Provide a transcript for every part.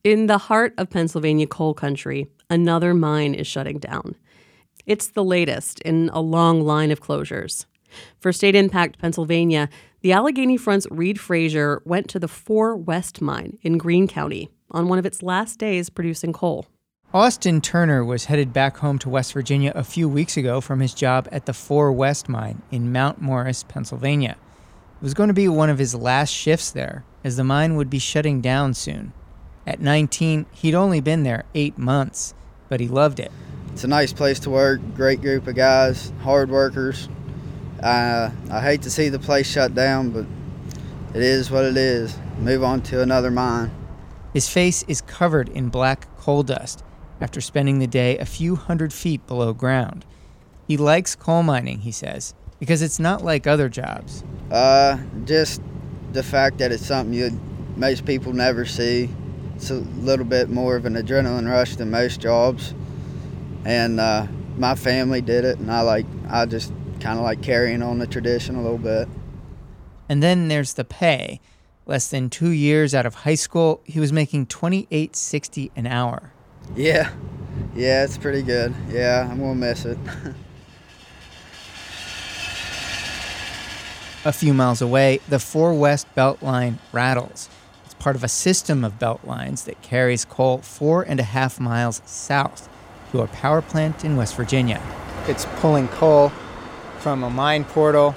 In the heart of Pennsylvania coal country, another mine is shutting down. It's the latest in a long line of closures. For State Impact Pennsylvania, the Allegheny Front's Reid Fraser went to the 4 West mine in Greene County on one of its last days producing coal. Austin Turner was headed back home to West Virginia a few weeks ago from his job at the 4 West mine in Mount Morris, Pennsylvania. It was going to be one of his last shifts there, as the mine would be shutting down soon. At 19, he'd only been there 8 months, but he loved it. It's a nice place to work, great group of guys, hard workers. I hate to see the place shut down, but it is what it is. Move on to another mine. His face is covered in black coal dust after spending the day a few hundred feet below ground. He likes coal mining, he says, because it's not like other jobs. Just the fact that it's something most people never see. It's a little bit more of an adrenaline rush than most jobs. And my family did it, and I just kind of like carrying on the tradition a little bit. And then there's the pay. Less than 2 years out of high school, he was making $28.60 an hour. Yeah, it's pretty good. Yeah, I'm going to miss it. A few miles away, the 4 West Beltline rattles. It's part of a system of belt lines that carries coal 4.5 miles south to a power plant in West Virginia. It's pulling coal from a mine portal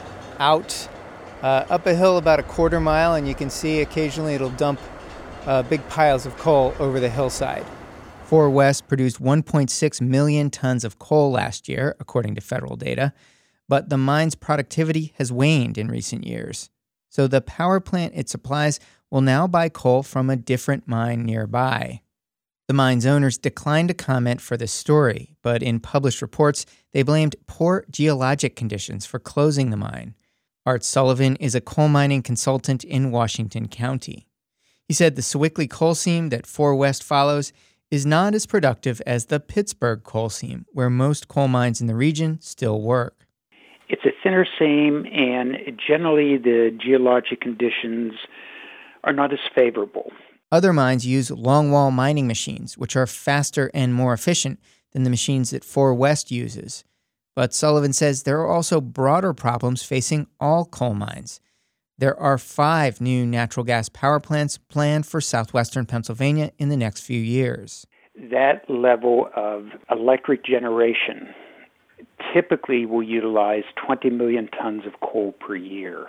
out up a hill about a quarter mile, and you can see occasionally it'll dump big piles of coal over the hillside. 4 West produced 1.6 million tons of coal last year, according to federal data, but the mine's productivity has waned in recent years. So the power plant it supplies will now buy coal from a different mine nearby. The mine's owners declined to comment for this story, but in published reports, they blamed poor geologic conditions for closing the mine. Art Sullivan is a coal mining consultant in Washington County. He said the Sewickley coal seam that 4 West follows is not as productive as the Pittsburgh coal seam, where most coal mines in the region still work. It's a thinner seam, and generally the geologic conditions are not as favorable. Other mines use longwall mining machines, which are faster and more efficient than the machines that 4 West uses. But Sullivan says there are also broader problems facing all coal mines. There are 5 new natural gas power plants planned for southwestern Pennsylvania in the next few years. That level of electric generation typically will utilize 20 million tons of coal per year.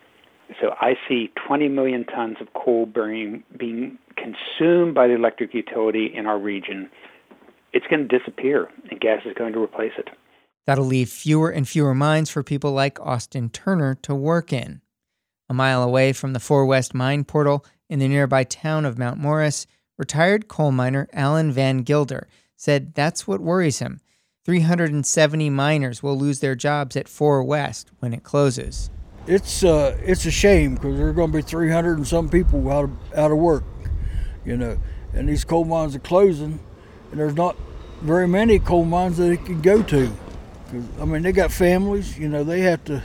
So I see 20 million tons of coal being consumed by the electric utility in our region. It's going to disappear, and gas is going to replace it. That'll leave fewer and fewer mines for people like Austin Turner to work in. A mile away from the 4 West mine portal in the nearby town of Mount Morris, retired coal miner Alan Van Gilder said that's what worries him. 370 miners will lose their jobs at 4 West when it closes. It's a shame because there are going to be 300 and some people out of work, and these coal mines are closing, and there's not very many coal mines that they can go to. I mean, they got families, they have to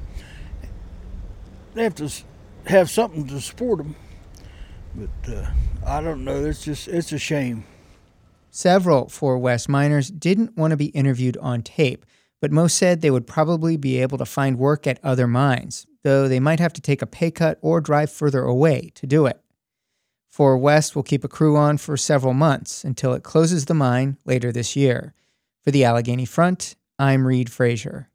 have something to support them. But I don't know. It's a shame. Several 4 West miners didn't want to be interviewed on tape, but most said they would probably be able to find work at other mines, though they might have to take a pay cut or drive further away to do it. 4 West will keep a crew on for several months until it closes the mine later this year. For the Allegheny Front, I'm Reid Fraser.